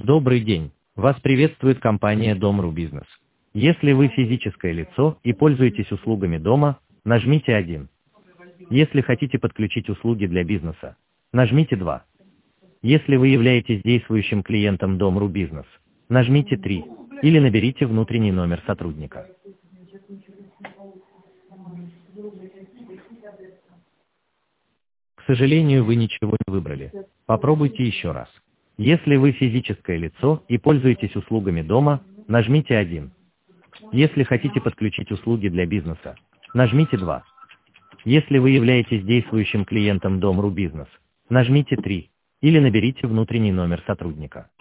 Добрый день. Вас приветствует компания Дом.ру Бизнес. Если вы физическое лицо и пользуетесь услугами дома, нажмите 1. Если хотите подключить услуги для бизнеса, нажмите 2. Если вы являетесь действующим клиентом Дом.ру Бизнес, нажмите 3 или наберите внутренний номер сотрудника. К сожалению, вы ничего не выбрали. Попробуйте еще раз. Если вы физическое лицо и пользуетесь услугами дома, нажмите 1. Если хотите подключить услуги для бизнеса, нажмите 2. Если вы являетесь действующим клиентом Дом.ру Бизнес, нажмите 3 или наберите внутренний номер сотрудника.